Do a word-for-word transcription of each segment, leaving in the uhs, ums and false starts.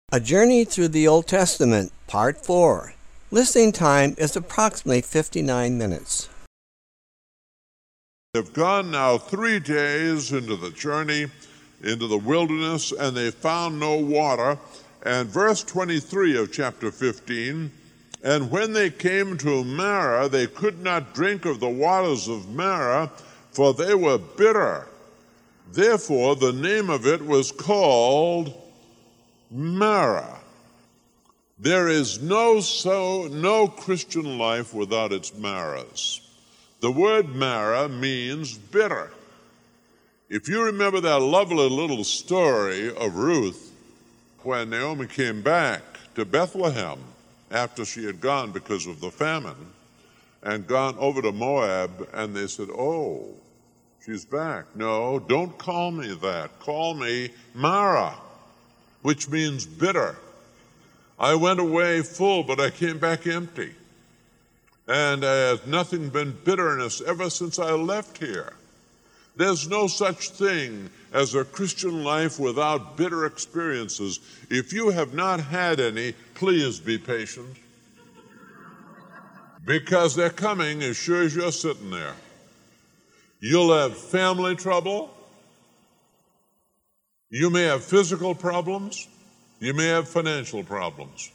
A Journey Through the Old Testament, Part four. Listening time is approximately fifty-nine minutes. They've gone now three days into the journey, into the wilderness, and they found no water. And verse twenty-three of chapter fifteen, and when they came to Marah, they could not drink of the waters of Marah, for they were bitter. Therefore the name of it was called Marah. There is no so no Christian life without its Marahs. The word Marah means bitter. If you remember that lovely little story of Ruth, when Naomi came back to Bethlehem after she had gone because of the famine and gone over to Moab, and they said, "Oh, she's back." "No, don't call me that. Call me Marah, which means bitter. I went away full, but I came back empty. And uh, nothing been bitterness ever since I left here." There's no such thing as a Christian life without bitter experiences. If you have not had any, please be patient, because they're coming as sure as you're sitting there. You'll have family trouble. You may have physical problems. You may have financial problems.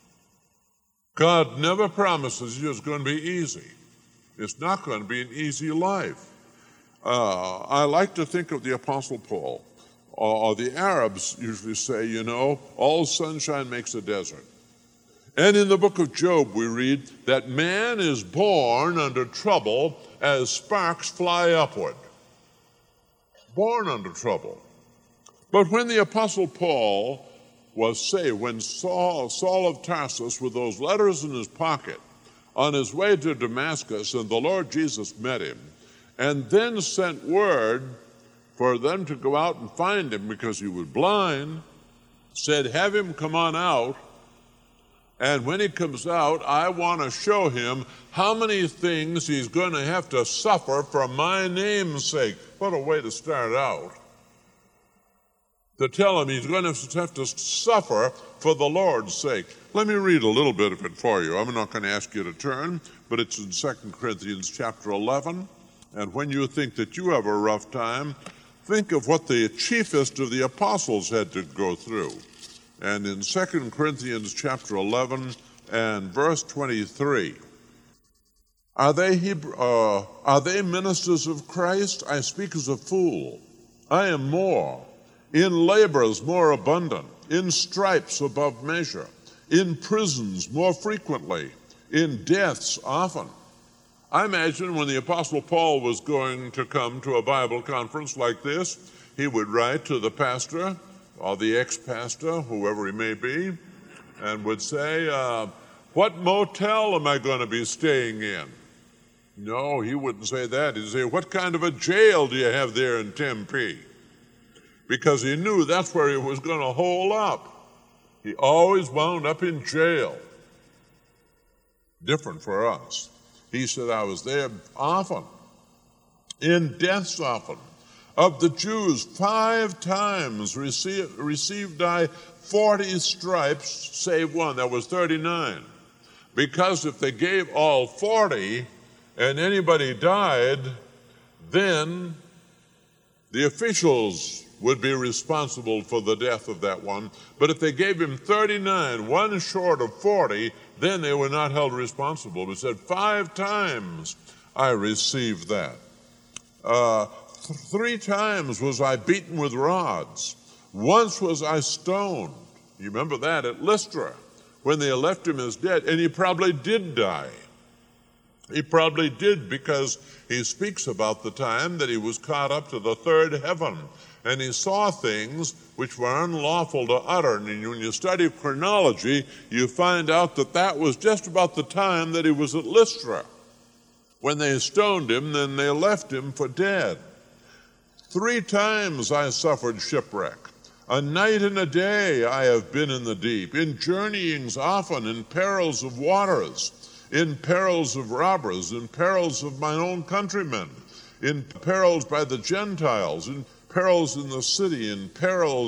God never promises you it's going to be easy. It's not going to be an easy life. Uh, I like to think of the Apostle Paul, or, or the Arabs usually say, you know, all sunshine makes a desert. And in the book of Job we read that man is born under trouble as sparks fly upward. Born under trouble. But when the Apostle Paul was saved, when Saul, Saul of Tarsus, with those letters in his pocket, on his way to Damascus, and the Lord Jesus met him, and then sent word for them to go out and find him because he was blind, said, "Have him come on out, and when he comes out, I want to show him how many things he's going to have to suffer for my name's sake." What a way to start out. To tell him he's going to have to suffer for the Lord's sake. Let me read a little bit of it for you. I'm not going to ask you to turn, but it's in Second Corinthians chapter eleven. And when you think that you have a rough time, think of what the chiefest of the apostles had to go through. And in Second Corinthians chapter eleven and verse twenty-three, are they, Hebrew, uh, are they ministers of Christ? I speak as a fool. I am more. In labors more abundant, in stripes above measure, in prisons more frequently, in deaths often. I imagine when the Apostle Paul was going to come to a Bible conference like this, he would write to the pastor or the ex-pastor, whoever he may be, and would say, uh, "What motel am I going to be staying in?" No, he wouldn't say that. He'd say, "What kind of a jail do you have there in Tempe?" Because he knew that's where he was going to hole up. He always wound up in jail. Different for us. He said, "I was there often, in deaths often. Of the Jews, five times received, received I forty stripes, save one." That was thirty-nine. Because if they gave all forty and anybody died, then the officials would be responsible for the death of that one. But if they gave him thirty-nine, one short of forty, then they were not held responsible. He said, "Five times I received that. Uh, th- three times was I beaten with rods. Once was I stoned." You remember that at Lystra, when they left him as dead, and he probably did die. He probably did, because he speaks about the time that he was caught up to the third heaven, and he saw things which were unlawful to utter. And when you study chronology, you find out that that was just about the time that he was at Lystra. When they stoned him, then they left him for dead. Three times I suffered shipwreck. A night and a day I have been in the deep, in journeyings often, in perils of waters, in perils of robbers, in perils of mine own countrymen, in perils by the Gentiles, in perils in the city, in perils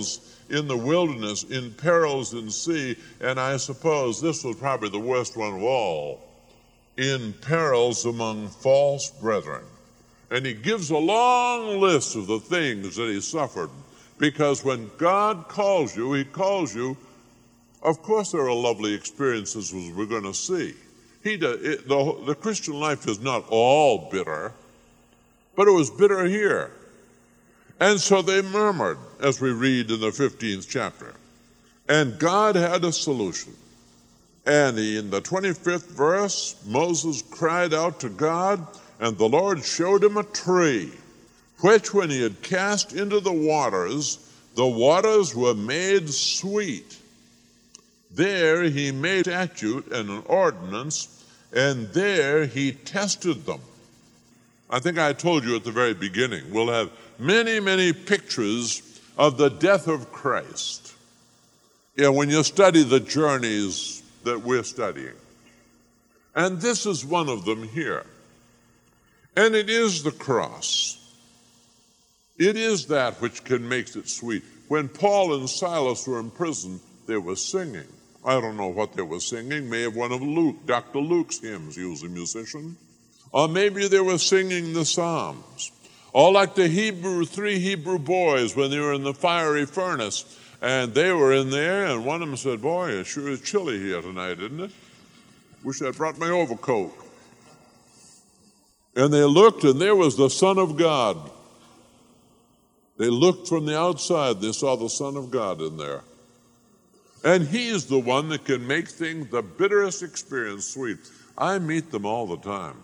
in the wilderness, in perils in sea, and I suppose this was probably the worst one of all, in perils among false brethren. And he gives a long list of the things that he suffered, because when God calls you, he calls you. Of course there are lovely experiences as we're going to see. He does, it, the, the Christian life is not all bitter, but it was bitter here. And so they murmured, as we read in the fifteenth chapter. And God had a solution. And he, in the twenty-fifth verse, Moses cried out to God, and the Lord showed him a tree, which when he had cast into the waters, the waters were made sweet. There he made a statute and an ordinance, and there he tested them. I think I told you at the very beginning, we'll have many, many pictures of the death of Christ. Yeah, when you study the journeys that we're studying. And this is one of them here. And it is the cross. It is that which can make it sweet. When Paul and Silas were in prison, they were singing. I don't know what they were singing. May have one of Luke, Doctor Luke's hymns. He was a musician. Or maybe they were singing the Psalms. Or like the Hebrew, three Hebrew boys when they were in the fiery furnace. And they were in there, and one of them said, boy, it sure is chilly here tonight, isn't it? Wish I'd brought my overcoat. And they looked, and there was the Son of God. They looked from the outside. They saw the Son of God in there. And he's the one that can make things, the bitterest experience, sweet. I meet them all the time.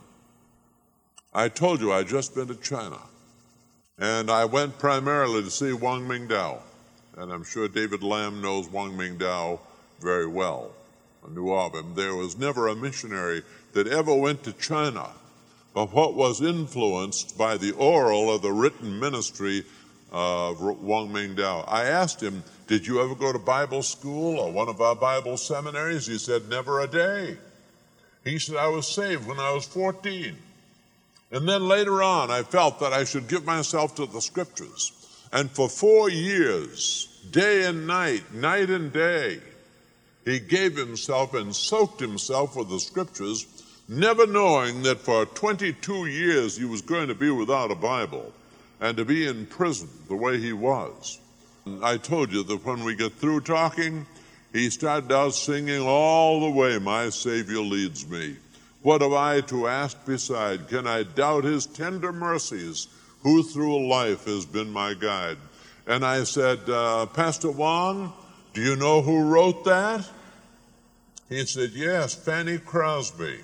I told you I'd just been to China. And I went primarily to see Wang Mingdao. And I'm sure David Lamb knows Wang Mingdao very well. I knew of him. There was never a missionary that ever went to China but what was influenced by the oral or the written ministry of Wang Mingdao. I asked him, did you ever go to Bible school or one of our Bible seminaries? He said, never a day. He said, I was saved when I was fourteen. And then later on, I felt that I should give myself to the Scriptures. And for four years, day and night, night and day, he gave himself and soaked himself with the Scriptures, never knowing that for twenty-two years he was going to be without a Bible and to be in prison the way he was. And I told you that when we get through talking, he started out singing all the way, my Savior leads me. What have I to ask beside? Can I doubt his tender mercies, who through life has been my guide? And I said, uh, Pastor Wang, do you know who wrote that? He said, yes, Fanny Crosby,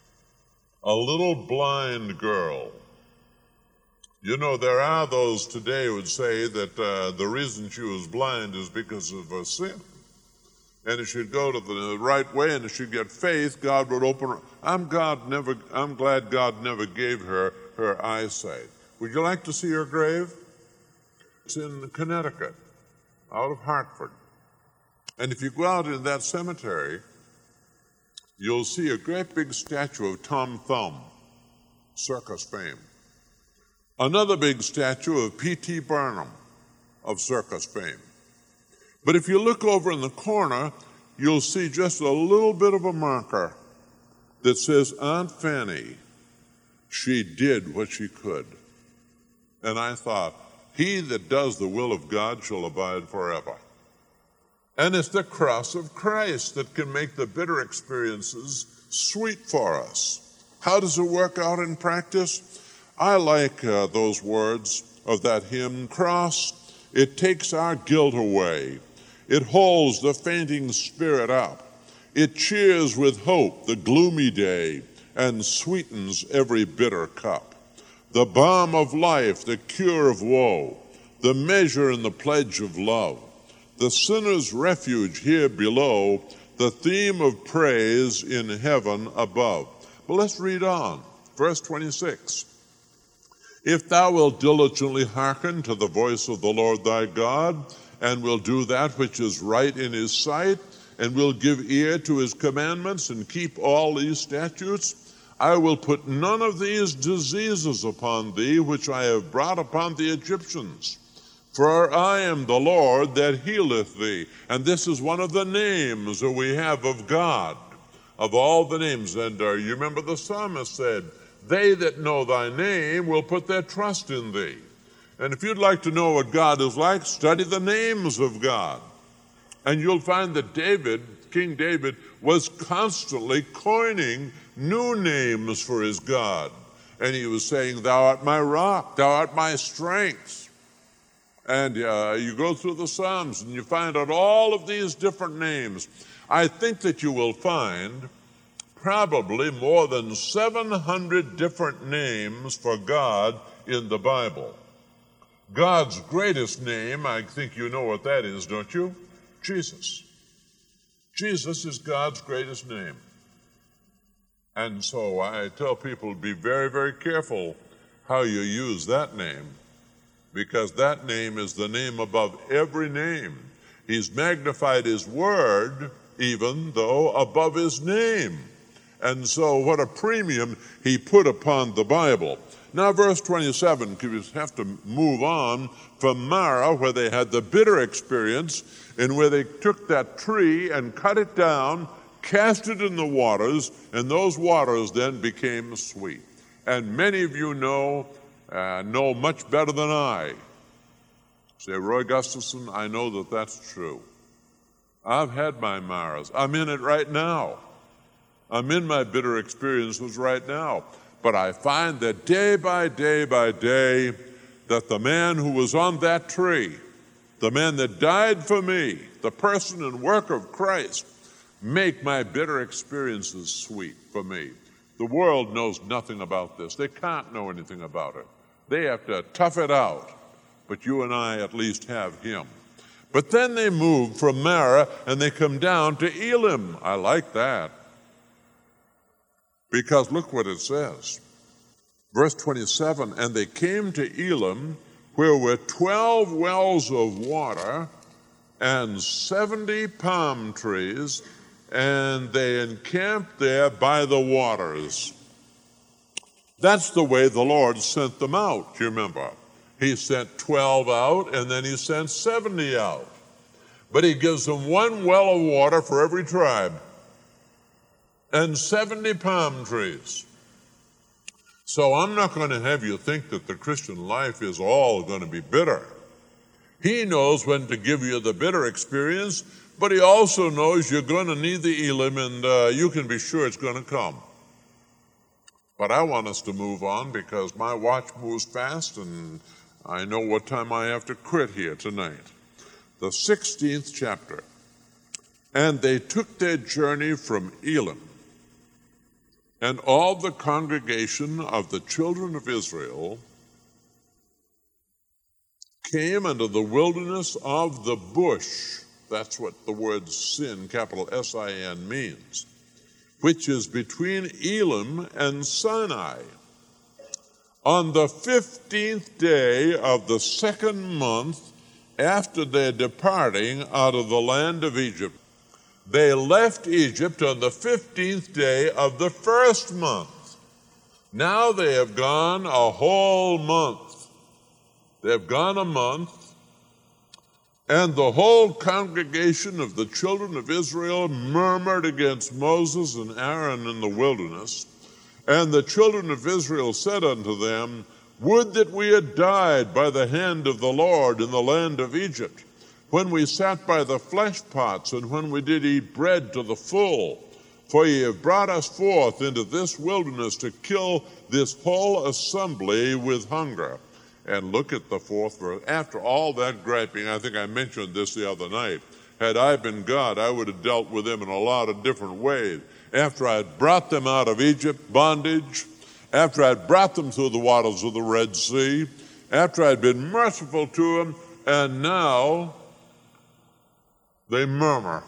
a little blind girl. You know, there are those today who would say that uh, the reason she was blind is because of her sin. And if she'd go to the right way and if she'd get faith, God would open her. I'm, God never, I'm glad God never gave her her eyesight. Would you like to see her grave? It's in Connecticut, out of Hartford. And if you go out in that cemetery, you'll see a great big statue of Tom Thumb, circus fame. Another big statue of P T Barnum, of circus fame. But if you look over in the corner, you'll see just a little bit of a marker that says, Aunt Fanny, she did what she could. And I thought, he that does the will of God shall abide forever. And it's the cross of Christ that can make the bitter experiences sweet for us. How does it work out in practice? I like uh, those words of that hymn, cross, it takes our guilt away. It holds the fainting spirit up. It cheers with hope the gloomy day and sweetens every bitter cup. The balm of life, the cure of woe, the measure and the pledge of love, the sinner's refuge here below, the theme of praise in heaven above. But let's read on. Verse twenty-six. If thou wilt diligently hearken to the voice of the Lord thy God, and will do that which is right in his sight, and will give ear to his commandments, and keep all these statutes, I will put none of these diseases upon thee, which I have brought upon the Egyptians. For I am the Lord that healeth thee. And this is one of the names that we have of God, of all the names. And uh, you remember the psalmist said, they that know thy name will put their trust in thee. And if you'd like to know what God is like, study the names of God. And you'll find that David, King David, was constantly coining new names for his God. And he was saying, thou art my rock, thou art my strength. And uh, you go through the Psalms and you find out all of these different names. I think that you will find probably more than seven hundred different names for God in the Bible. God's greatest name, I think you know what that is, don't you? Jesus. Jesus is God's greatest name. And so I tell people to be very, very careful how you use that name, because that name is the name above every name. He's magnified his word, even though above his name. And so what a premium he put upon the Bible. Now verse twenty-seven, because we have to move on from Marah, where they had the bitter experience, and where they took that tree and cut it down, cast it in the waters, and those waters then became sweet. And many of you know, uh, know much better than I. Say, Roy Gustafson, I know that that's true. I've had my Marahs. I'm in it right now. I'm in my bitter experiences right now. But I find that day by day by day, that the man who was on that tree, the man that died for me, the person and work of Christ, make my bitter experiences sweet for me. The world knows nothing about this. They can't know anything about it. They have to tough it out. But you and I at least have him. But then they move from Marah and they come down to Elim. I like that. Because look what it says. Verse twenty-seven, and they came to Elim, where were twelve wells of water and seventy palm trees, and they encamped there by the waters. That's the way the Lord sent them out, you remember. He sent twelve out, and then he sent seventy out. But he gives them one well of water for every tribe, and seventy palm trees. So I'm not going to have you think that the Christian life is all going to be bitter. He knows when to give you the bitter experience, but he also knows you're going to need the Elim, and uh, you can be sure it's going to come. But I want us to move on because my watch moves fast, and I know what time I have to quit here tonight. The sixteenth chapter. And they took their journey from Elim, and all the congregation of the children of Israel came into the wilderness of the bush. That's what the word sin, capital S I N, means, which is between Elim and Sinai. On the fifteenth day of the second month after their departing out of the land of Egypt. They left Egypt on the fifteenth day of the first month. Now they have gone a whole month. They've gone a month, and the whole congregation of the children of Israel murmured against Moses and Aaron in the wilderness. And the children of Israel said unto them, would that we had died by the hand of the Lord in the land of Egypt, when we sat by the flesh pots, and when we did eat bread to the full. For ye have brought us forth into this wilderness to kill this whole assembly with hunger. And look at the fourth verse. After all that griping, I think I mentioned this the other night, had I been God, I would have dealt with them in a lot of different ways. After I had brought them out of Egypt, bondage, after I had brought them through the waters of the Red Sea, after I had been merciful to them, and now they murmur.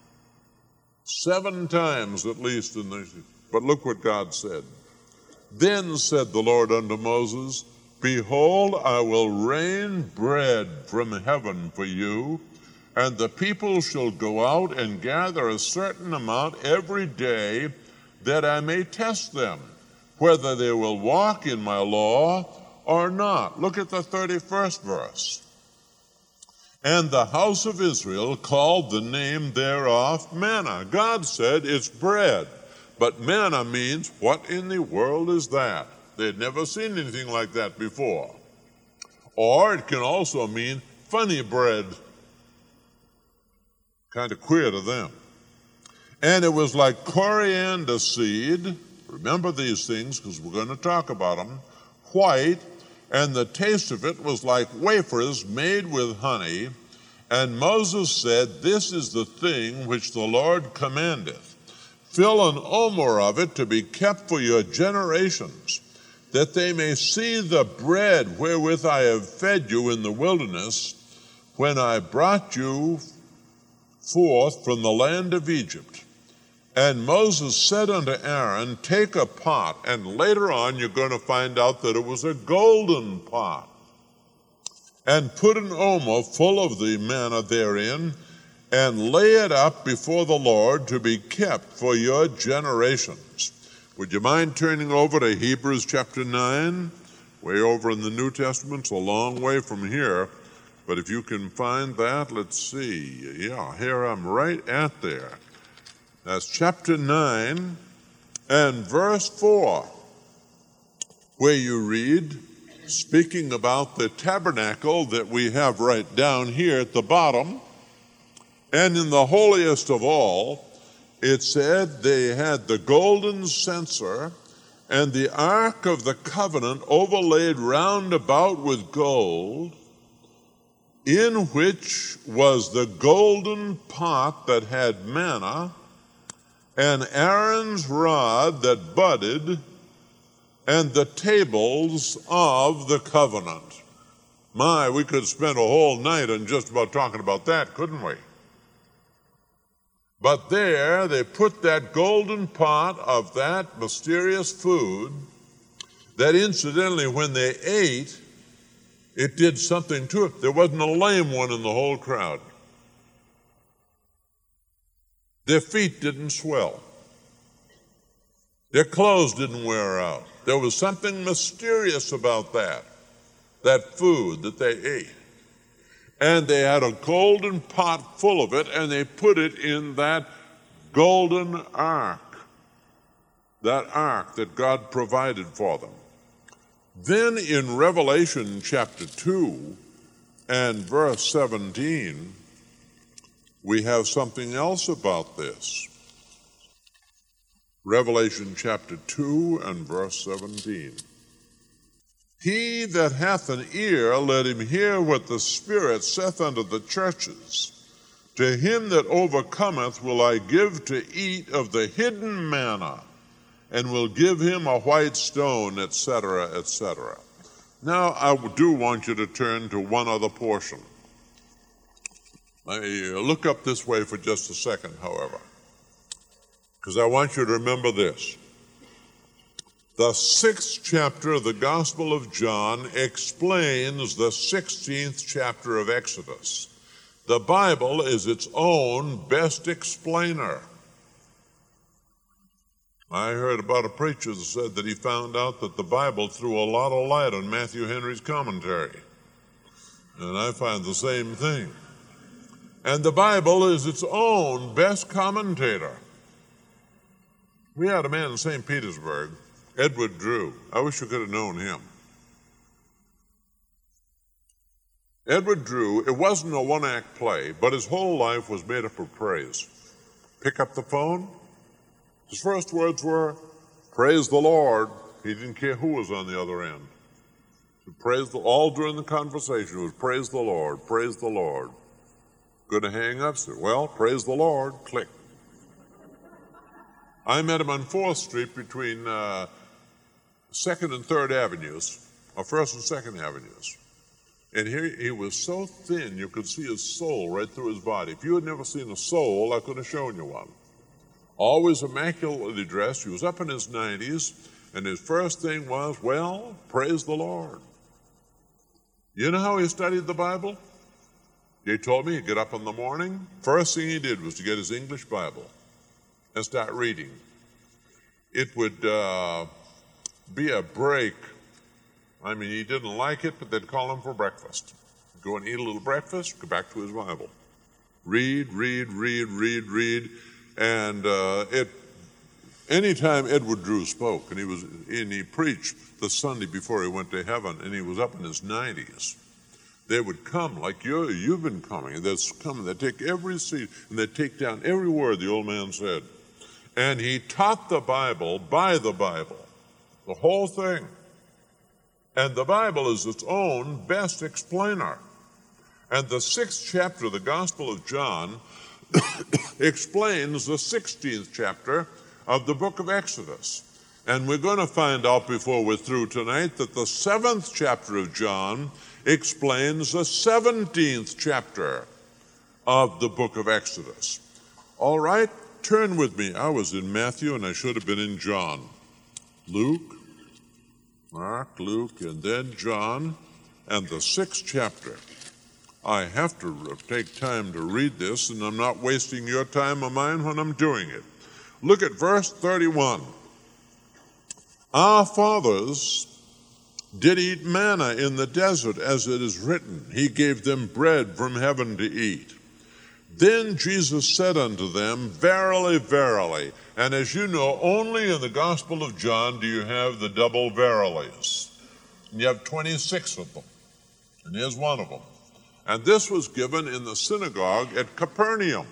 Seven times at least in the, but look what God said. Then said the Lord unto Moses, behold, I will rain bread from heaven for you, and the people shall go out and gather a certain amount every day, that I may test them, whether they will walk in my law or not. Look at the thirty-first verse. And the house of Israel called the name thereof manna. God said it's bread. But manna means, what in the world is that? They'd never seen anything like that before. Or it can also mean funny bread. Kind of queer to them. And it was like coriander seed. Remember these things because we're going to talk about them. White. And the taste of it was like wafers made with honey. And Moses said, this is the thing which the Lord commandeth. Fill an omer of it to be kept for your generations, that they may see the bread wherewith I have fed you in the wilderness, when I brought you forth from the land of Egypt. And Moses said unto Aaron, take a pot, and later on you're going to find out that it was a golden pot, and put an omer full of the manna therein, and lay it up before the Lord to be kept for your generations. Would you mind turning over to Hebrews chapter nine? Way over in the New Testament, it's a long way from here, but if you can find that, let's see. Yeah, here I'm right at there. That's chapter nine and verse four, where you read, speaking about the tabernacle that we have right down here at the bottom, and in the holiest of all, it said they had the golden censer and the ark of the covenant overlaid round about with gold, in which was the golden pot that had manna, and Aaron's rod that budded, and the tables of the covenant. My, we could spend a whole night on just about talking about that, couldn't we? But there they put that golden pot of that mysterious food that incidentally when they ate, it did something to it. There wasn't a lame one in the whole crowd. Their feet didn't swell. Their clothes didn't wear out. There was something mysterious about that, that food that they ate. And they had a golden pot full of it, and they put it in that golden ark, that ark that God provided for them. Then in Revelation chapter two and verse seventeen, we have something else about this. Revelation chapter two and verse seventeen. He that hath an ear, let him hear what the Spirit saith unto the churches. To him that overcometh will I give to eat of the hidden manna, and will give him a white stone, et cetera, et cetera. Now, I do want you to turn to one other portion. Let me look up this way for just a second, however, because I want you to remember this. The sixth chapter of the Gospel of John explains the sixteenth chapter of Exodus. The Bible is its own best explainer. I heard about a preacher that said that he found out that the Bible threw a lot of light on Matthew Henry's commentary. And I find the same thing. And the Bible is its own best commentator. We had a man in Saint Petersburg, Edward Drew. I wish you could have known him. Edward Drew, it wasn't a one-act play, but his whole life was made up of praise. Pick up the phone. His first words were, praise the Lord. He didn't care who was on the other end. He praised the, all during the conversation, it was praise the Lord, praise the Lord. Going to hang up? Said, well, praise the Lord. Click. I met him on fourth Street between uh, second and third Avenues, or first and second Avenues. And here he was so thin you could see his soul right through his body. If you had never seen a soul, I could have shown you one. Always immaculately dressed. He was up in his nineties, and his first thing was, well, praise the Lord. You know how he studied the Bible? He told me he'd get up in the morning. First thing he did was to get his English Bible and start reading. It would uh, be a break. I mean, he didn't like it, but they'd call him for breakfast. Go and eat a little breakfast, go back to his Bible. Read, read, read, read, read. And uh, it, anytime Edward Drew spoke, and he was, and he preached the Sunday before he went to heaven, and he was up in his nineties, they would come like you, you've been coming. They'd come and they'd take every seat, and they'd take down every word the old man said. And he taught the Bible by the Bible, the whole thing. And the Bible is its own best explainer. And the sixth chapter of the Gospel of John explains the sixteenth chapter of the book of Exodus. And we're going to find out before we're through tonight that the seventh chapter of John explains the seventeenth chapter of the book of Exodus. All right, turn with me. I was in Matthew and I should have been in John. Luke, Mark, Luke, and then John, and the sixth chapter. I have to take time to read this, and I'm not wasting your time or mine when I'm doing it. Look at verse thirty-one. Our fathers did eat manna in the desert, as it is written, He gave them bread from heaven to eat. Then Jesus said unto them, Verily, verily. And as you know, only in the Gospel of John do you have the double verilies. And you have twenty-six of them. And here's one of them. And this was given in the synagogue at Capernaum.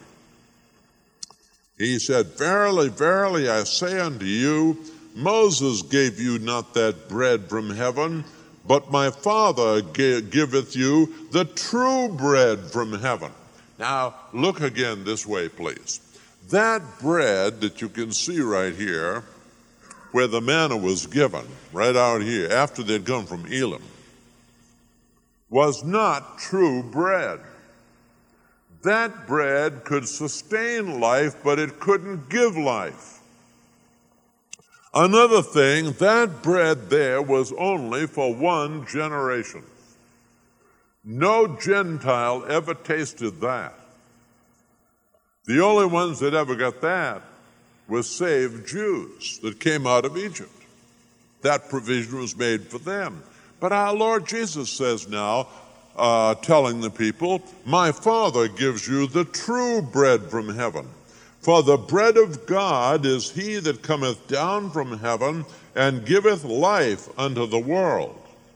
He said, Verily, verily, I say unto you, Moses gave you not that bread from heaven, but my Father giveth you the true bread from heaven. Now, look again this way, please. That bread that you can see right here, where the manna was given, right out here, after they'd come from Elim, was not true bread. That bread could sustain life, but it couldn't give life. Another thing, that bread there was only for one generation. No Gentile ever tasted that. The only ones that ever got that were saved Jews that came out of Egypt. That provision was made for them. But our Lord Jesus says now, uh, telling the people, My Father gives you the true bread from heaven. For the bread of God is he that cometh down from heaven and giveth life unto the world.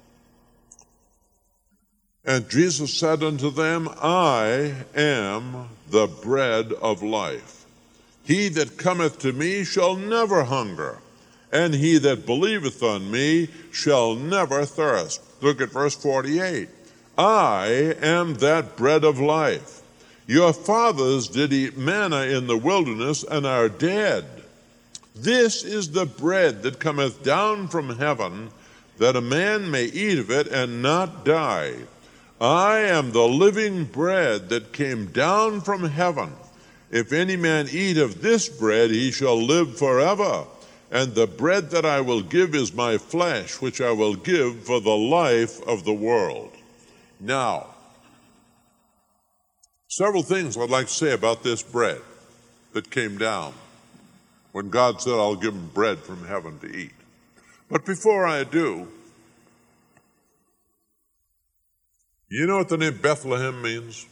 And Jesus said unto them, I am the bread of life. He that cometh to me shall never hunger, and he that believeth on me shall never thirst. Look at verse forty-eight. I am that bread of life. Your fathers did eat manna in the wilderness and are dead. This is the bread that cometh down from heaven, that a man may eat of it and not die. I am the living bread that came down from heaven. If any man eat of this bread, he shall live forever. And the bread that I will give is my flesh, which I will give for the life of the world. Now, several things I'd like to say about this bread that came down when God said, I'll give him bread from heaven to eat. But before I do, you know what the name Bethlehem means?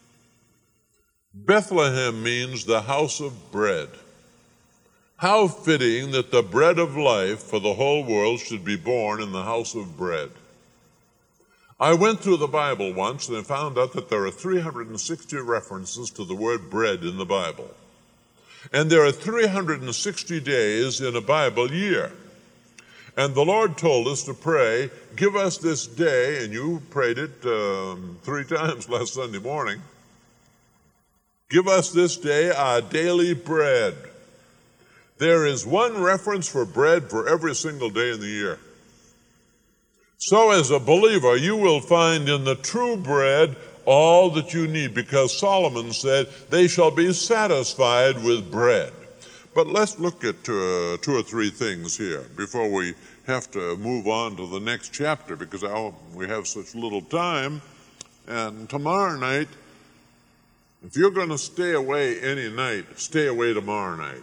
Bethlehem means the house of bread. How fitting that the bread of life for the whole world should be born in the house of bread. I went through the Bible once and I found out that there are three hundred sixty references to the word bread in the Bible. And there are three hundred sixty days in a Bible year. And the Lord told us to pray, give us this day, and you prayed it um, three times last Sunday morning, give us this day our daily bread. There is one reference for bread for every single day in the year. So as a believer, you will find in the true bread all that you need, because Solomon said, they shall be satisfied with bread. But let's look at uh, two or three things here before we have to move on to the next chapter, because I, we have such little time. And tomorrow night, if you're going to stay away any night, stay away tomorrow night.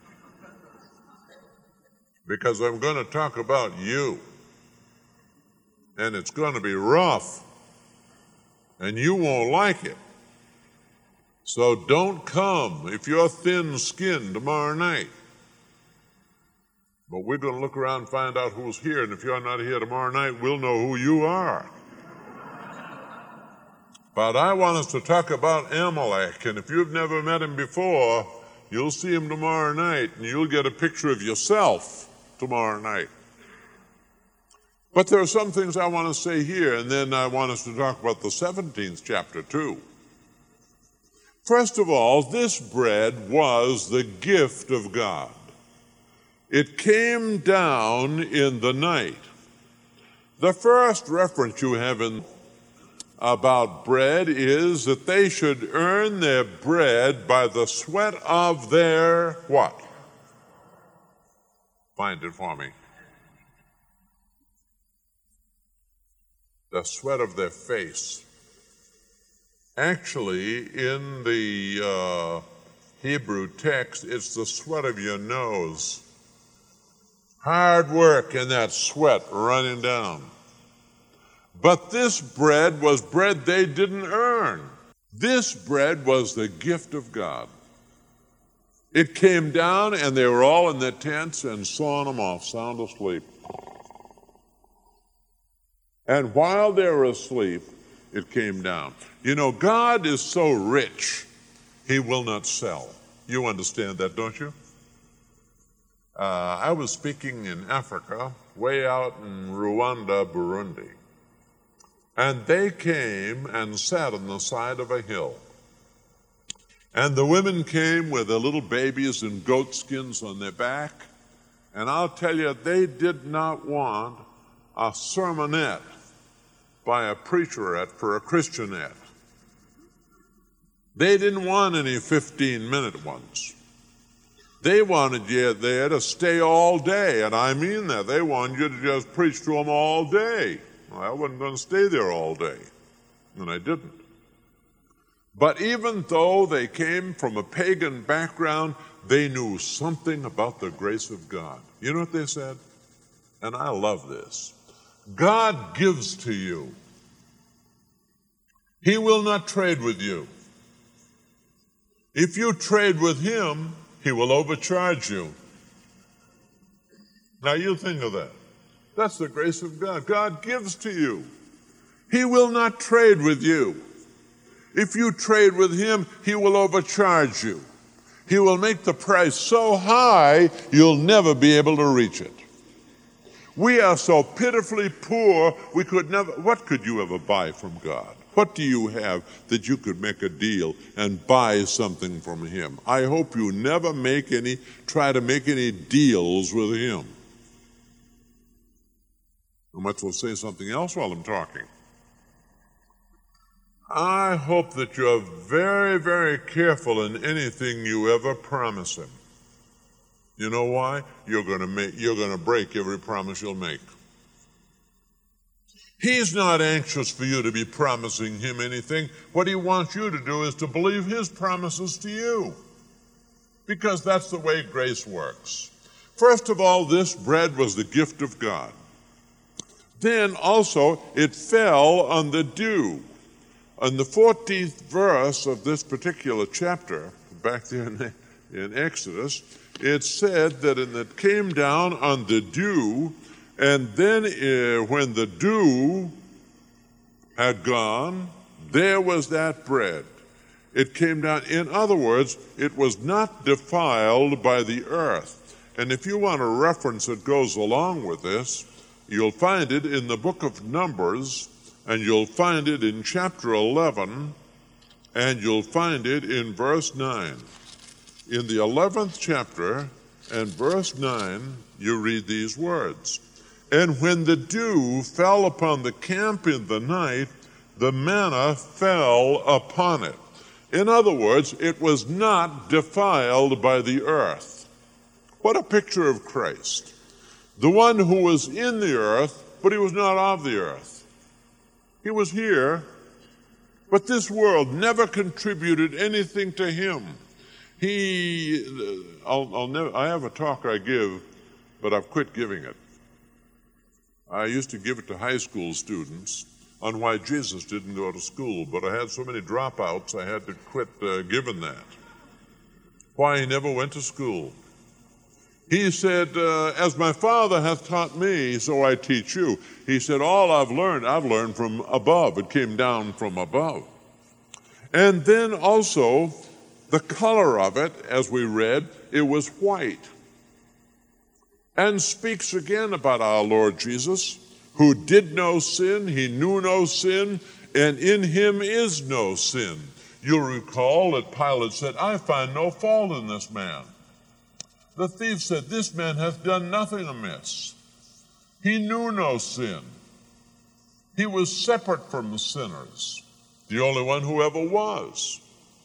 Because I'm going to talk about you. And it's going to be rough. and you won't like it. So don't come if you're thin-skinned tomorrow night. But we're going to look around and find out who's here, and if you're not here tomorrow night, we'll know who you are. But I want us to talk about Amalek, and if you've never met him before, you'll see him tomorrow night, and you'll get a picture of yourself tomorrow night. But there are some things I want to say here, and then I want us to talk about the seventeenth chapter too. First of all, this bread was the gift of God. It came down in the night. The first reference you have in about bread is that they should earn their bread by the sweat of their what? Find it for me. The sweat of their face. Actually, in the uh, Hebrew text, it's the sweat of your nose. Hard work and that sweat running down. But this bread was bread they didn't earn. This bread was the gift of God. It came down and they were all in their tents and sawing them off, sound asleep. And while they were asleep, it came down. You know, God is so rich, he will not sell. You understand that, don't you? Uh, I was speaking in Africa, way out in Rwanda, Burundi. And they came and sat on the side of a hill. And the women came with their little babies and goat skins on their back. And I'll tell you, they did not want a sermonette by a preacherette for a Christianette. They didn't want any fifteen-minute ones. They wanted you there to stay all day, and I mean that. They wanted you to just preach to them all day. Well, I wasn't going to stay there all day, and I didn't. But even though they came from a pagan background, they knew something about the grace of God. You know what they said? And I love this. God gives to you. He will not trade with you. If you trade with him, he will overcharge you. Now you think of that. That's the grace of God. God gives to you. He will not trade with you. If you trade with him, he will overcharge you. He will make the price so high, you'll never be able to reach it. We are so pitifully poor, we could never, what could you ever buy from God? What do you have that you could make a deal and buy something from him? I hope you never make any, try to make any deals with him. I might as well say something else while I'm talking. I hope that you're very, very careful in anything you ever promise him. You know why? You're going to make, you're going to break every promise you'll make. He's not anxious for you to be promising him anything. What he wants you to do is to believe his promises to you, because that's the way grace works. First of all, this bread was the gift of God. Then also it fell on the dew. On the fourteenth verse of this particular chapter, back there in, in Exodus, it said that it came down on the dew, and then uh, when the dew had gone, there was that bread. It came down. In other words, it was not defiled by the earth. And if you want a reference that goes along with this, you'll find it in the book of Numbers, and you'll find it in chapter eleven, and you'll find it in verse nine. In the eleventh chapter and verse nine, you read these words. And when the dew fell upon the camp in the night, the manna fell upon it. In other words, it was not defiled by the earth. What a picture of Christ. The one who was in the earth, but he was not of the earth. He was here, but this world never contributed anything to him. He, I'll, I'll never, I have a talk I give, but I've quit giving it. I used to give it to high school students, on why Jesus didn't go to school, but I had so many dropouts I had to quit uh, giving that. Why he never went to school. He said, uh, as my Father hath taught me, so I teach you. He said, all I've learned, I've learned from above. It came down from above. And then also, the color of it, as we read, it was white. And speaks again about our Lord Jesus, who did no sin, he knew no sin, and in him is no sin. You'll recall that Pilate said, I find no fault in this man. The thief said, this man hath done nothing amiss. He knew no sin. He was separate from the sinners, the only one who ever was.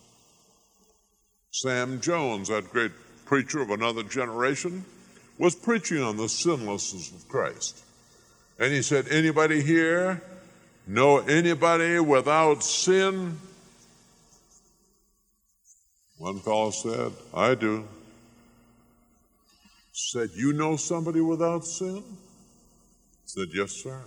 Sam Jones, that great preacher of another generation, was preaching on the sinlessness of Christ. And he said, anybody here know anybody without sin? One fellow said, I do. Said, you know somebody without sin? Said, yes, sir.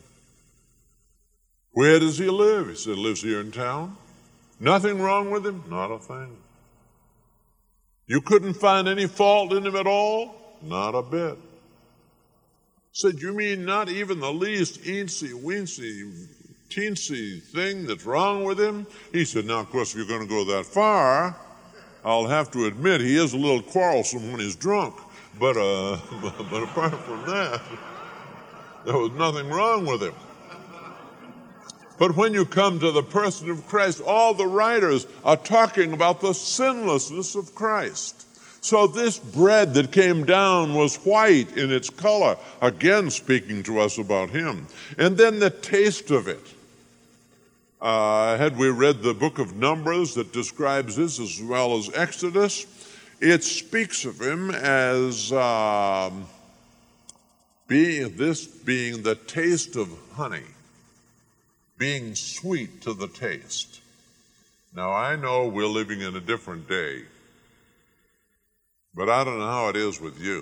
Where does he live? He said, lives here in town. Nothing wrong with him? Not a thing. You couldn't find any fault in him at all? Not a bit. Said, you mean not even the least eensy, weensy, teensy thing that's wrong with him? He said, now, of course, if you're going to go that far, I'll have to admit he is a little quarrelsome when he's drunk. But, uh, but, but apart from that, there was nothing wrong with him. But when you come to the person of Christ, all the writers are talking about the sinlessness of Christ. So this bread that came down was white in its color, again speaking to us about him. And then the taste of it. Uh, had we read the book of Numbers that describes this as well as Exodus, it speaks of him as um, being this being the taste of honey, being sweet to the taste. Now, I know we're living in a different day, but I don't know how it is with you.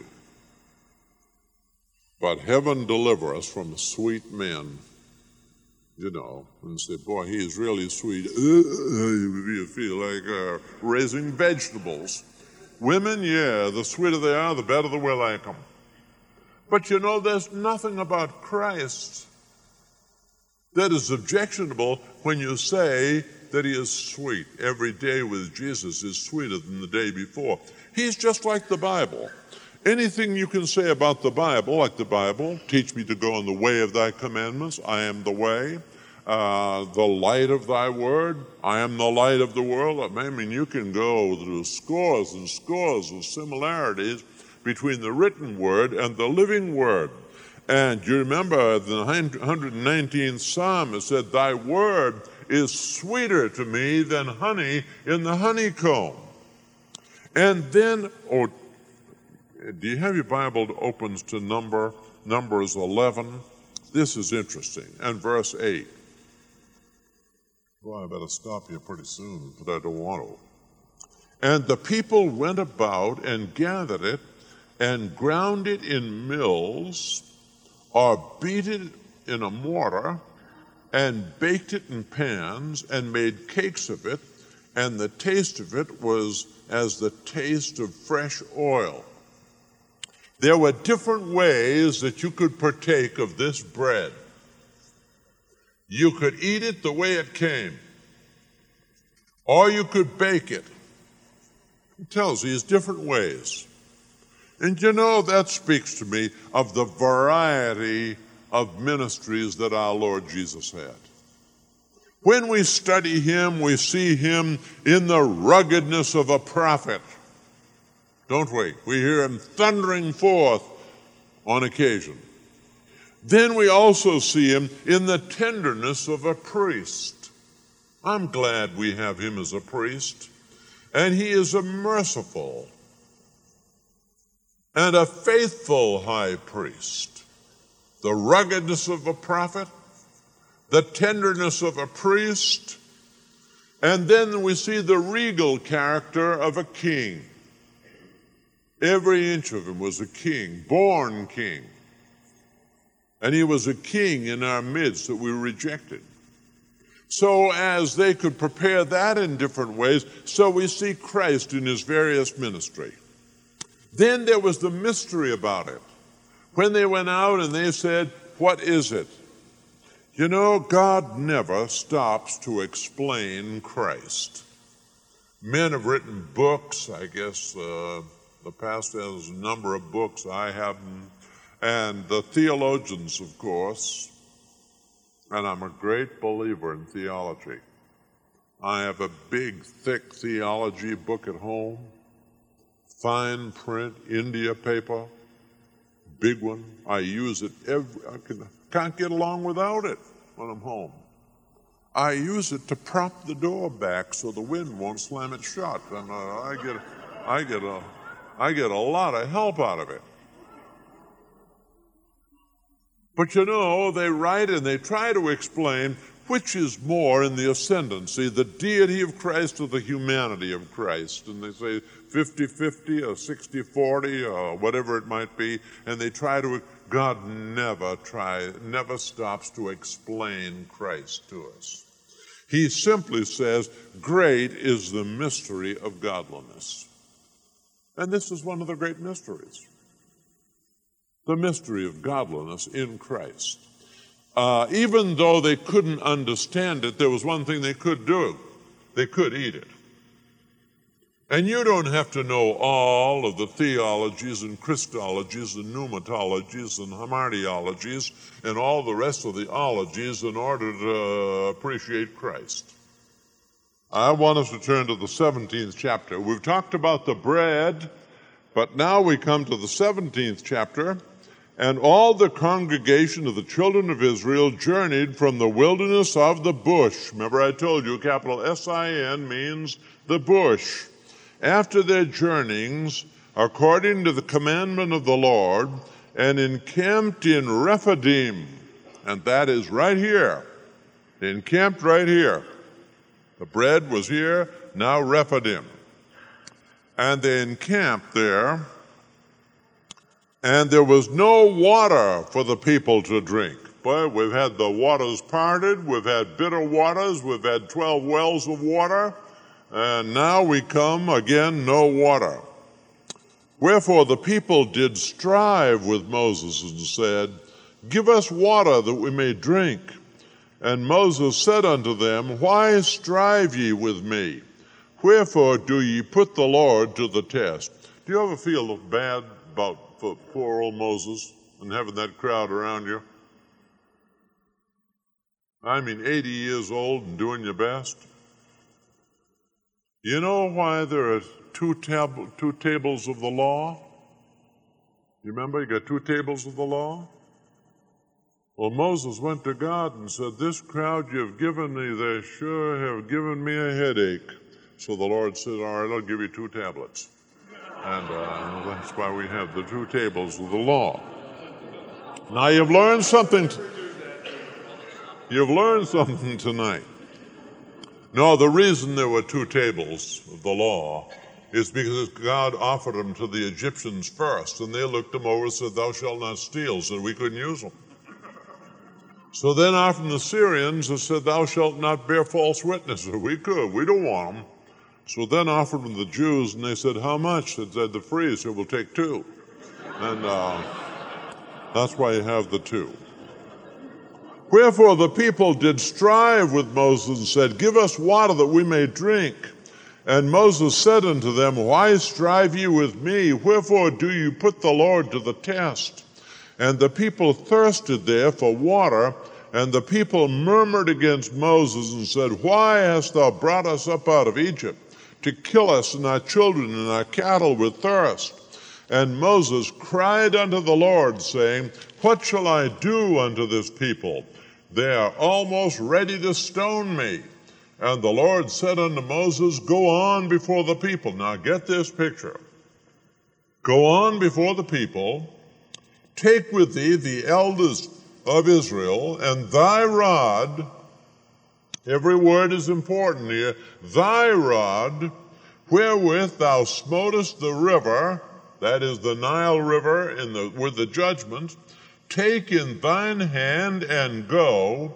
But heaven deliver us from sweet men, you know, and say, boy, he is really sweet. You feel like uh, raising vegetables. Women, yeah, the sweeter they are, the better we like them. But you know, there's nothing about Christ that is objectionable when you say that he is sweet. Every day with Jesus is sweeter than the day before. He's just like the Bible. Anything you can say about the Bible, like the Bible, teach me to go in the way of thy commandments, I am the way. Uh, the light of thy word, I am the light of the world. I mean, you can go through scores and scores of similarities between the written word and the living word. And you remember the one hundred nineteenth Psalm, it said, thy word is sweeter to me than honey in the honeycomb. And then, oh, do you have your Bible opens to number Numbers eleven? This is interesting. And verse eight. Well, I better stop here pretty soon, but I don't want to. And the people went about and gathered it and ground it in mills or beat it in a mortar and baked it in pans and made cakes of it, and the taste of it was as the taste of fresh oil. There were different ways that you could partake of this bread. You could eat it the way it came, or you could bake it. It tells these different ways. And you know, that speaks to me of the variety of ministries that our Lord Jesus had. When we study him, we see him in the ruggedness of a prophet, don't we? We hear him thundering forth on occasion. Then we also see him in the tenderness of a priest. I'm glad we have him as a priest. And he is a merciful and a faithful high priest. The ruggedness of a prophet, the tenderness of a priest, and then we see the regal character of a king. Every inch of him was a king, born king. And he was a king in our midst that we rejected. So as they could prepare that in different ways, so we see Christ in his various ministry. Then there was the mystery about it. When they went out and they said, what is it? You know, God never stops to explain Christ. Men have written books. I guess uh, the pastor has a number of books. I haven't. And the theologians, of course. And I'm a great believer in theology. I have a big, thick theology book at home. Fine print, India paper. Big one. I use it every, I can, can't get along without it when I'm home. I use it to prop the door back so the wind won't slam it shut. And uh, I get, I get a, I get a lot of help out of it. But you know, they write and they try to explain which is more in the ascendancy, the deity of Christ or the humanity of Christ. And they say fifty-fifty or sixty-forty or whatever it might be. And they try to, God never try, never stops to explain Christ to us. He simply says, great is the mystery of godliness. And this is one of the great mysteries. The mystery of godliness in Christ. Uh, even though they couldn't understand it, there was one thing they could do. They could eat it. And you don't have to know all of the theologies and Christologies and pneumatologies and hamartiologies and all the rest of the ologies in order to appreciate Christ. I want us to turn to the seventeenth chapter. We've talked about the bread, but now we come to the seventeenth chapter. And all the congregation of the children of Israel journeyed from the wilderness of the bush. Remember I told you capital S I N means the bush. After their journeyings, according to the commandment of the Lord, and encamped in Rephidim. And that is right here. They encamped right here. The bread was here, now Rephidim. And they encamped there. And there was no water for the people to drink. Boy, we've had the waters parted, we've had bitter waters, we've had twelve wells of water, and now we come again, no water. Wherefore the people did strive with Moses and said, give us water that we may drink. And Moses said unto them, why strive ye with me? Wherefore do ye put the Lord to the test? Do you ever feel bad about for poor old Moses and having that crowd around you? I mean, eighty years old and doing your best. You know why there are two, tab- two tables of the law? You remember you got two tables of the law? Well, Moses went to God and said, this crowd you've given me, they sure have given me a headache. So the Lord said, all right, I'll give you two tablets. And uh, that's why we have the two tables of the law. Now you've learned something. T- you've learned something tonight. No, the reason there were two tables of the law is because God offered them to the Egyptians first, and they looked them over and said, thou shalt not steal, so we couldn't use them. So then offered the Syrians and said, thou shalt not bear false witness, so we could, we don't want them. So then offered them the Jews, and they said, how much? They said, the free, so we'll take two. And uh, that's why you have the two. Wherefore the people did strive with Moses and said, give us water that we may drink. And Moses said unto them, why strive ye with me? Wherefore do you put the Lord to the test? And the people thirsted there for water, and the people murmured against Moses and said, why hast thou brought us up out of Egypt, to kill us and our children and our cattle with thirst? And Moses cried unto the Lord, saying, what shall I do unto this people? They are almost ready to stone me. And the Lord said unto Moses, go on before the people. Now get this picture. Go on before the people, take with thee the elders of Israel, and thy rod. Every word is important here. Thy rod, wherewith thou smotest the river, that is the Nile River, in the, with the judgment, take in thine hand and go,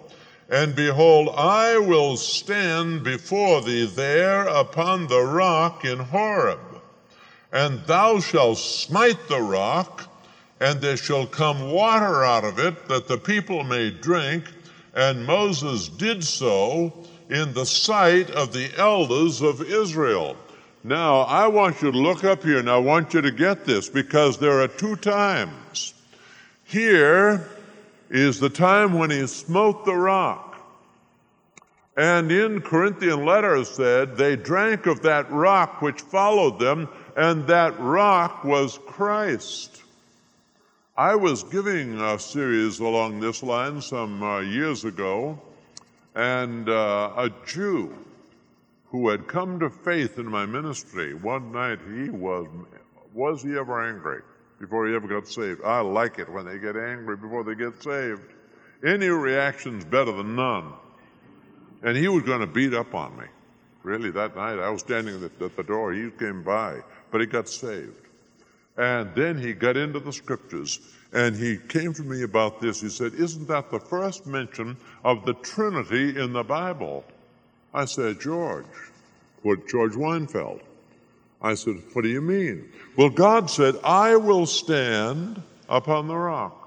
And behold, I will stand before thee there upon the rock in Horeb, and thou shalt smite the rock, and there shall come water out of it, that the people may drink. And Moses did so in the sight of the elders of Israel. Now, I want you to look up here, and I want you to get this, because there are two times. Here is the time when he smote the rock. And in Corinthian letters said, they drank of that rock which followed them, and that rock was Christ. I was giving a series along this line some uh, years ago, and uh, a Jew who had come to faith in my ministry, one night he was, was he ever angry before he ever got saved? I like it when they get angry before they get saved. Any reaction's better than none. And he was going to beat up on me. Really, that night I was standing at the, at the door. He came by, but he got saved. And then he got into the scriptures, and he came to me about this. He said, isn't that the first mention of the Trinity in the Bible? I said, George, what George Weinfeld. I said, what do you mean? Well, God said, I will stand upon the rock.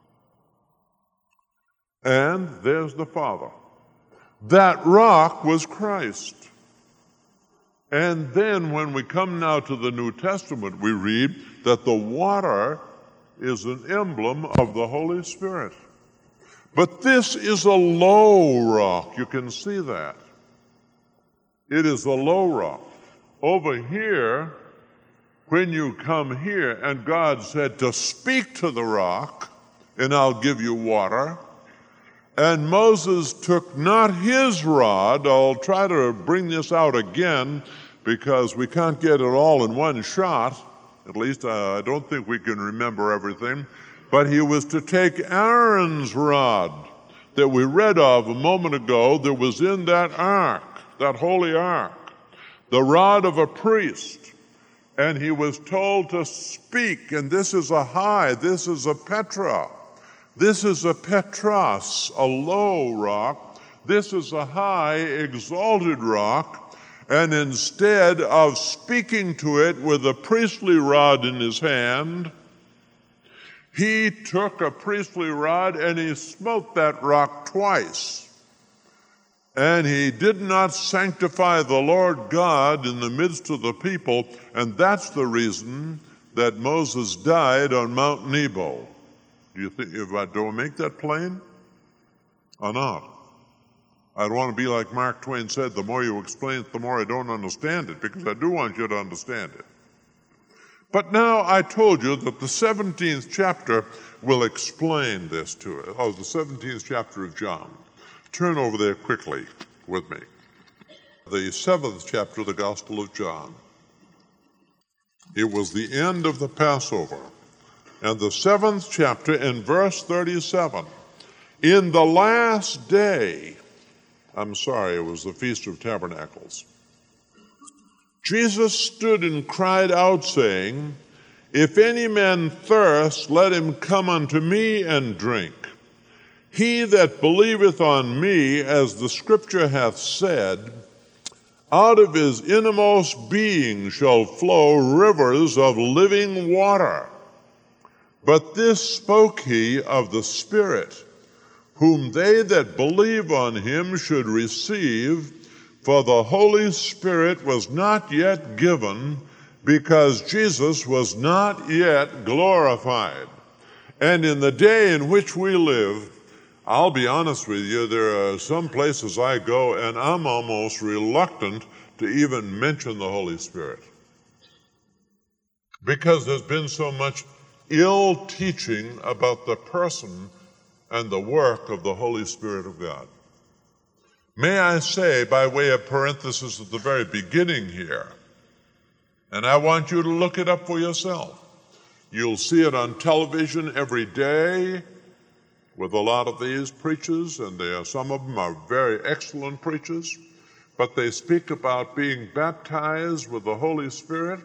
And there's the Father. That rock was Christ. And then when we come now to the New Testament, we read that the water is an emblem of the Holy Spirit. But this is a low rock. You can see that. It is a low rock. Over here, when you come here, and God said to speak to the rock, and I'll give you water. And Moses took not his rod. I'll try to bring this out again because we can't get it all in one shot. At least uh, I don't think we can remember everything. But he was to take Aaron's rod that we read of a moment ago that was in that ark, that holy ark, the rod of a priest. And he was told to speak, and this is a high, this is a Petra. This is a Petros, a low rock. This is a high, exalted rock. And instead of speaking to it with a priestly rod in his hand, he took a priestly rod and he smote that rock twice. And he did not sanctify the Lord God in the midst of the people, and that's the reason that Moses died on Mount Nebo. Do you think, if I don't make that plain or not? I don't want to be like Mark Twain said, the more you explain it, the more I don't understand it, because I do want you to understand it. But now I told you that the seventeenth chapter will explain this to us. Oh, the seventeenth chapter of John. Turn over there quickly with me. The seventh chapter of the Gospel of John. It was the end of the Passover. And the seventh chapter in verse thirty-seven. In the last day, I'm sorry, it was the Feast of Tabernacles. Jesus stood and cried out, saying, If any man thirst, let him come unto me and drink. He that believeth on me, as the Scripture hath said, out of his innermost being shall flow rivers of living water. But this spoke he of the Spirit, whom they that believe on him should receive, for the Holy Spirit was not yet given, because Jesus was not yet glorified. And in the day in which we live, I'll be honest with you, there are some places I go and I'm almost reluctant to even mention the Holy Spirit, because there's been so much ill teaching about the person and the work of the Holy Spirit of God. May I say, by way of parenthesis at the very beginning here, and I want you to look it up for yourself. You'll see it on television every day with a lot of these preachers, and they are, some of them are very excellent preachers, but they speak about being baptized with the Holy Spirit.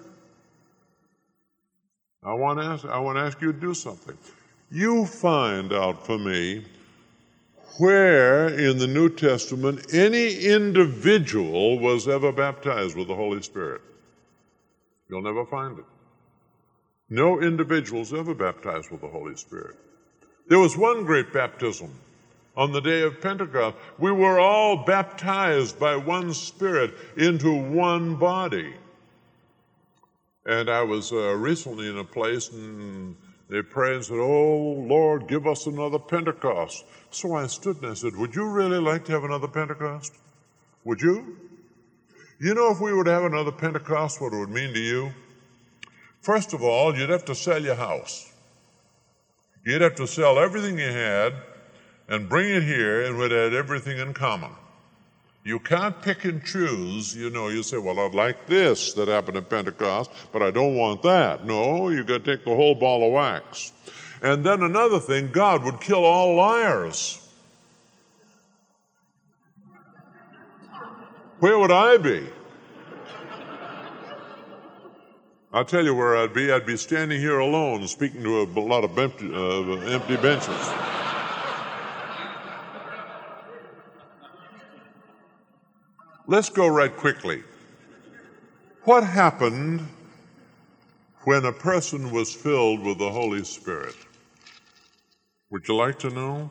I want to ask, I want to ask you to do something. You find out for me where in the New Testament any individual was ever baptized with the Holy Spirit. You'll never find it. No individuals ever baptized with the Holy Spirit. There was one great baptism on the day of Pentecost. We were all baptized by one Spirit into one body. And I was uh, recently in a place and they prayed and said, "Oh, Lord, give us another Pentecost." So I stood and I said, "Would you really like to have another Pentecost? Would you? You know, if we were to have another Pentecost, what it would mean to you? First of all, you'd have to sell your house. You'd have to sell everything you had and bring it here, and we'd have everything in common. You can't pick and choose. You know, you say, well, I'd like this that happened at Pentecost, but I don't want that. No, you got to take the whole ball of wax. And then another thing, God would kill all liars. Where would I be? I'll tell you where I'd be. I'd be standing here alone speaking to a lot of empty, uh, empty benches. Let's go right quickly. What happened when a person was filled with the Holy Spirit? Would you like to know?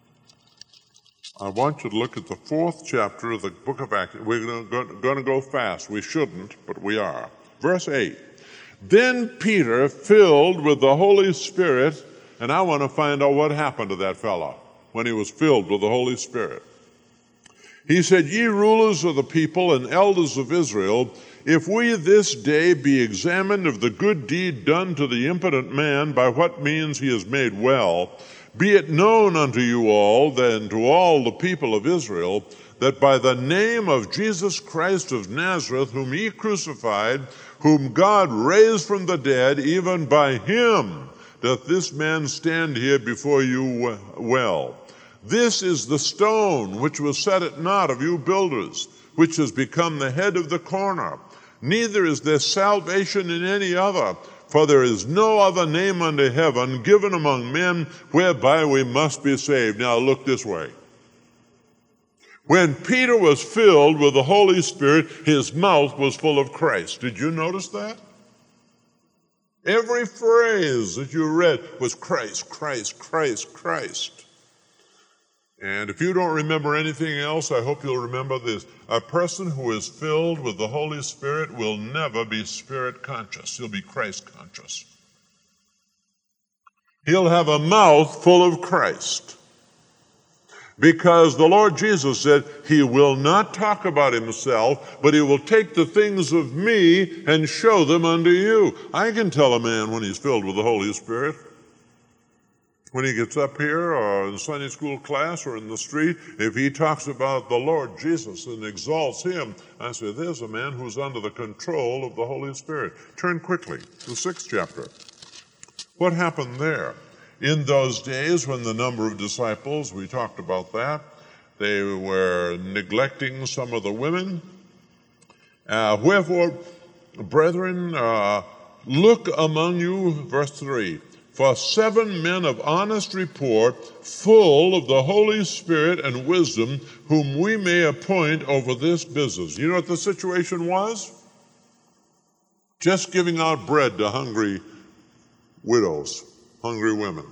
I want you to look at the fourth chapter of the book of Acts. We're going to go fast. We shouldn't, but we are. Verse eight. Then Peter, filled with the Holy Spirit, and I want to find out what happened to that fellow when he was filled with the Holy Spirit. He said, "Ye rulers of the people and elders of Israel, if we this day be examined of the good deed done to the impotent man, by what means he is made well, be it known unto you all, then to all the people of Israel, that by the name of Jesus Christ of Nazareth, whom ye crucified, whom God raised from the dead, even by him doth this man stand here before you well. This is the stone which was set at naught of you builders, which has become the head of the corner. Neither is there salvation in any other, for there is no other name under heaven given among men whereby we must be saved." Now look this way. When Peter was filled with the Holy Spirit, his mouth was full of Christ. Did you notice that? Every phrase that you read was Christ, Christ, Christ, Christ. And if you don't remember anything else, I hope you'll remember this. A person who is filled with the Holy Spirit will never be Spirit conscious. He'll be Christ conscious. He'll have a mouth full of Christ. Because the Lord Jesus said, he will not talk about himself, but he will take the things of me and show them unto you. I can tell a man when he's filled with the Holy Spirit. When he gets up here or in Sunday school class or in the street, if he talks about the Lord Jesus and exalts him, I say, there's a man who's under the control of the Holy Spirit. Turn quickly to the sixth chapter. What happened there? In those days when the number of disciples, we talked about that, they were neglecting some of the women. Uh, Wherefore, brethren, uh, look among you, verse three, for seven men of honest report, full of the Holy Spirit and wisdom, whom we may appoint over this business. You know what the situation was? Just giving out bread to hungry widows, hungry women.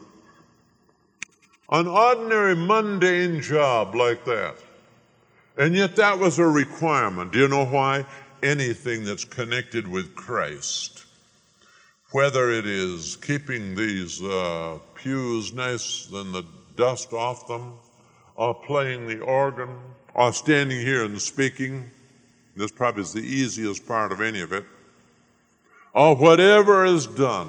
An ordinary, mundane job like that. And yet that was a requirement. Do you know why? Anything that's connected with Christ. Whether it is keeping these uh, pews nice than the dust off them, or playing the organ, or standing here and speaking. This probably is the easiest part of any of it. Or whatever is done,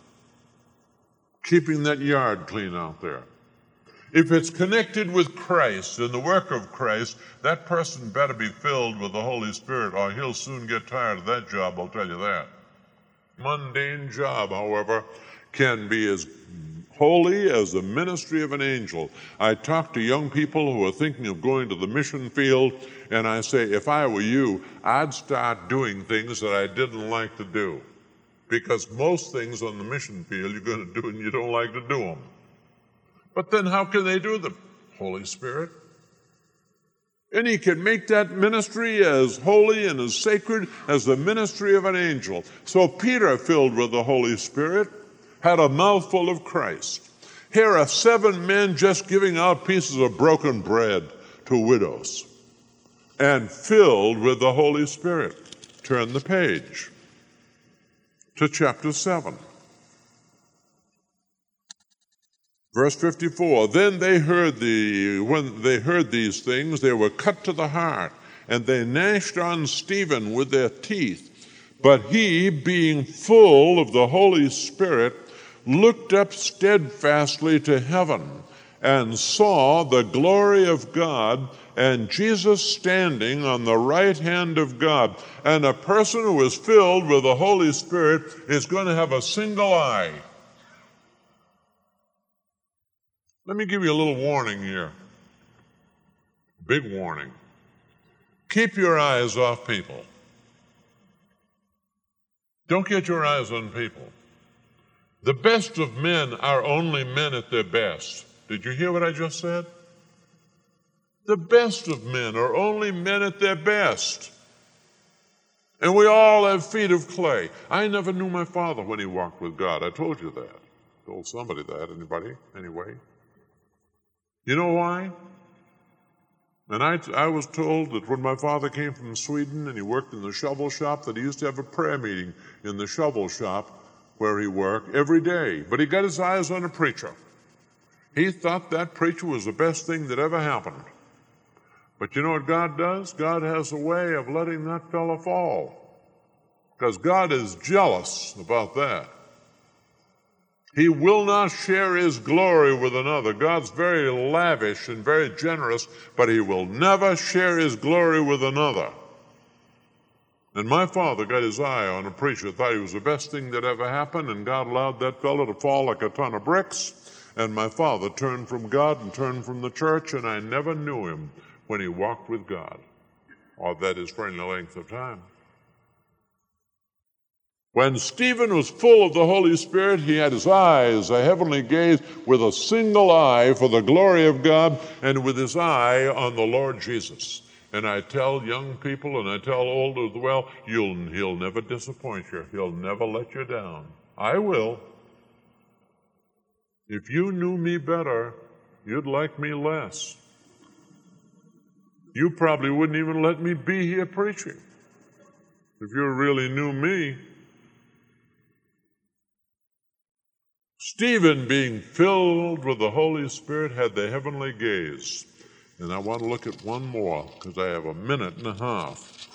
keeping that yard clean out there. If it's connected with Christ and the work of Christ, that person better be filled with the Holy Spirit, or he'll soon get tired of that job, I'll tell you that. Mundane job, however, can be as holy as the ministry of an angel. I talk to young people who are thinking of going to the mission field, and I say, if I were you, I'd start doing things that I didn't like to do. Because most things on the mission field you're going to do and you don't like to do them. But then how can they do them? Holy Spirit. And he can make that ministry as holy and as sacred as the ministry of an angel. So Peter, filled with the Holy Spirit, had a mouthful of Christ. Here are seven men just giving out pieces of broken bread to widows, and filled with the Holy Spirit. Turn the page to chapter seven. Verse fifty-four, then they heard the, when they heard these things, they were cut to the heart, and they gnashed on Stephen with their teeth. But he, being full of the Holy Spirit, looked up steadfastly to heaven, and saw the glory of God, and Jesus standing on the right hand of God. And a person who is filled with the Holy Spirit is going to have a single eye. Let me give you a little warning here. Big warning. Keep your eyes off people. Don't get your eyes on people. The best of men are only men at their best. Did you hear what I just said? The best of men are only men at their best. And we all have feet of clay. I never knew my father when he walked with God. I told you that. Told somebody that. Anybody? Anyway. You know why? And I, I was told that when my father came from Sweden and he worked in the shovel shop, that he used to have a prayer meeting in the shovel shop where he worked every day. But he got his eyes on a preacher. He thought that preacher was the best thing that ever happened. But you know what God does? God has a way of letting that fellow fall. Because God is jealous about that. He will not share his glory with another. God's very lavish and very generous, but he will never share his glory with another. And my father got his eye on a preacher, thought he was the best thing that ever happened, and God allowed that fellow to fall like a ton of bricks. And my father turned from God and turned from the church, and I never knew him when he walked with God, or that is for any length of time. When Stephen was full of the Holy Spirit, he had his eyes, a heavenly gaze, with a single eye for the glory of God, and with his eye on the Lord Jesus. And I tell young people, and I tell old as well, you'll, he'll never disappoint you. He'll never let you down. I will. If you knew me better, you'd like me less. You probably wouldn't even let me be here preaching if you really knew me. Stephen, being filled with the Holy Spirit, had the heavenly gaze. And I want to look at one more because I have a minute and a half.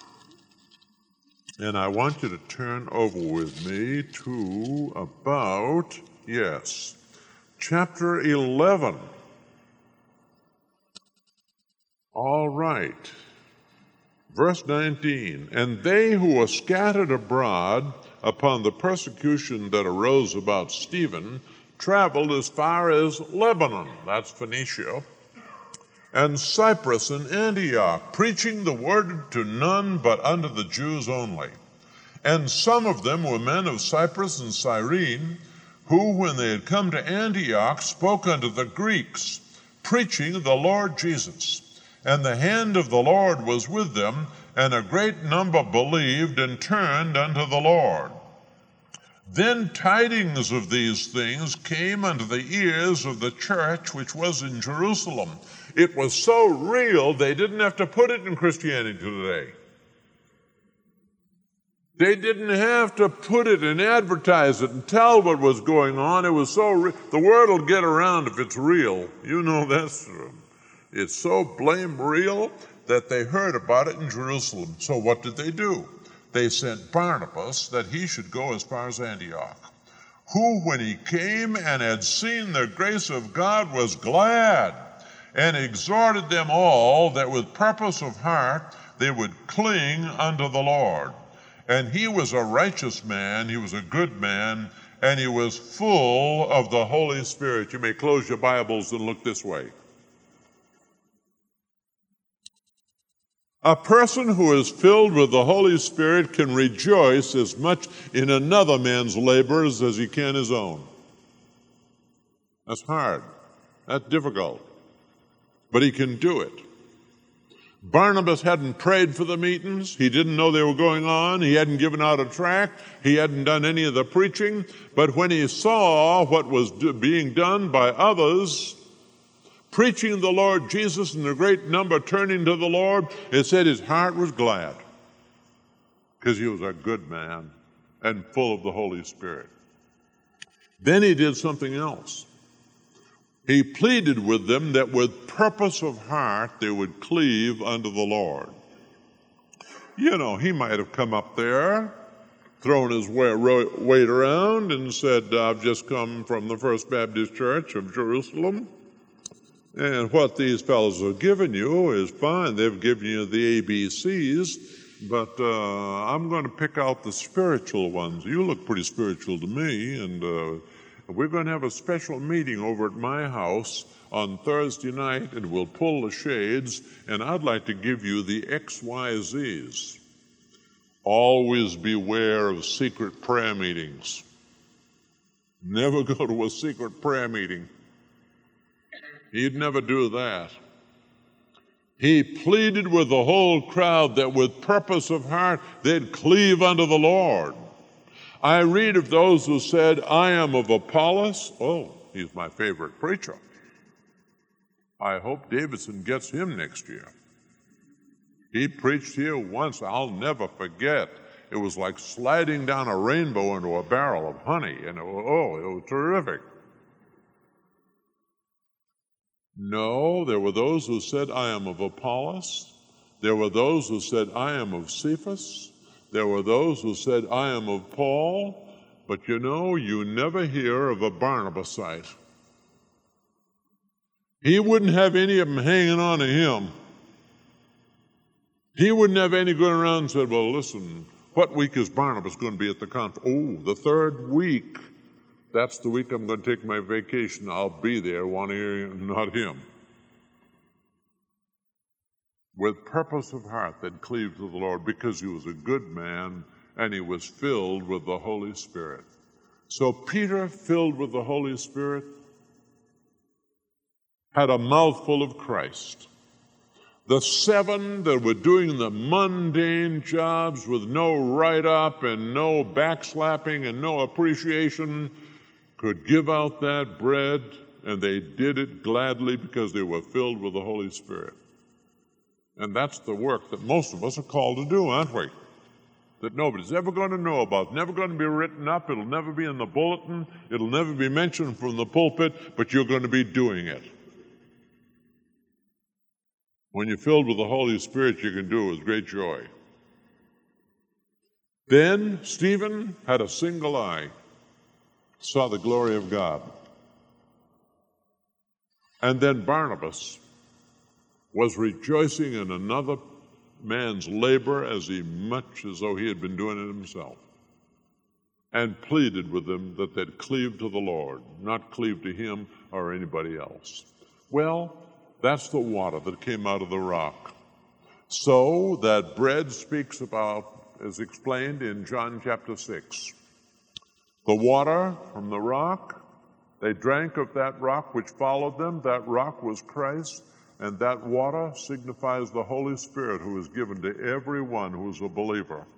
And I want you to turn over with me to about, yes, chapter eleven. All right. Verse nineteen. And they who were scattered abroad upon the persecution that arose about Stephen traveled as far as Lebanon, that's Phoenicia, and Cyprus and Antioch, preaching the word to none but unto the Jews only. And some of them were men of Cyprus and Cyrene, who, when they had come to Antioch, spoke unto the Greeks, preaching the Lord Jesus. And the hand of the Lord was with them, and a great number believed and turned unto the Lord. Then tidings of these things came unto the ears of the church which was in Jerusalem. It was so real, they didn't have to put it in Christianity Today. They didn't have to put it and advertise it and tell what was going on. It was so real. The word will get around if it's real. You know that's true. It's so blame real that they heard about it in Jerusalem. So what did they do? They sent Barnabas that he should go as far as Antioch, who, when he came and had seen the grace of God, was glad, and exhorted them all that with purpose of heart they would cling unto the Lord. And he was a righteous man, he was a good man, and he was full of the Holy Spirit. You may close your Bibles and look this way. A person who is filled with the Holy Spirit can rejoice as much in another man's labors as he can his own. That's hard. That's difficult. but he can do it. Barnabas hadn't prayed for the meetings. He didn't know they were going on. He hadn't given out a tract. He hadn't done any of the preaching. But when he saw what was do- being done by others, preaching the Lord Jesus and a great number turning to the Lord, it said his heart was glad because he was a good man and full of the Holy Spirit. Then he did something else. He pleaded with them that with purpose of heart they would cleave unto the Lord. You know, he might have come up there, thrown his weight around and said, I've just come from the First Baptist Church of Jerusalem, and what these fellows have given you is fine. They've given you the A B Cs, but uh, I'm going to pick out the spiritual ones. You look pretty spiritual to me, and uh, we're going to have a special meeting over at my house on Thursday night, and we'll pull the shades, and I'd like to give you the X Y Zs. Always beware of secret prayer meetings. Never go to a secret prayer meeting. He'd never do that. He pleaded with the whole crowd that with purpose of heart they'd cleave unto the Lord. I read of those who said, I am of Apollos. Oh, he's my favorite preacher. I hope Davidson gets him next year. He preached here once, I'll never forget. It was like sliding down a rainbow into a barrel of honey, and it was, oh, it was terrific. No, there were those who said, I am of Apollos. There were those who said, I am of Cephas. There were those who said, I am of Paul. But you know, you never hear of a Barnabasite. He wouldn't have any of them hanging on to him. He wouldn't have any going around and said, well, listen, what week is Barnabas going to be at the conference? Oh, the third week. That's the week I'm going to take my vacation. I'll be there. Want to hear him, not him. With purpose of heart that cleaved to the Lord, because he was a good man and he was filled with the Holy Spirit. So Peter, filled with the Holy Spirit, had a mouthful of Christ. The seven that were doing the mundane jobs with no write-up and no backslapping and no appreciation could give out that bread, and they did it gladly because they were filled with the Holy Spirit. And that's the work that most of us are called to do, aren't we? That nobody's ever going to know about, never going to be written up, it'll never be in the bulletin, it'll never be mentioned from the pulpit, but you're going to be doing it. When you're filled with the Holy Spirit, you can do it with great joy. Then Stephen had a single eye, saw the glory of God. And then Barnabas was rejoicing in another man's labor as he much as though he had been doing it himself, and pleaded with them that they'd cleave to the Lord, not cleave to him or anybody else. Well, that's the water that came out of the rock. So that bread speaks about, as explained in John chapter six. The water from the rock, they drank of that rock which followed them. That rock was Christ. And that water signifies the Holy Spirit who is given to everyone who is a believer.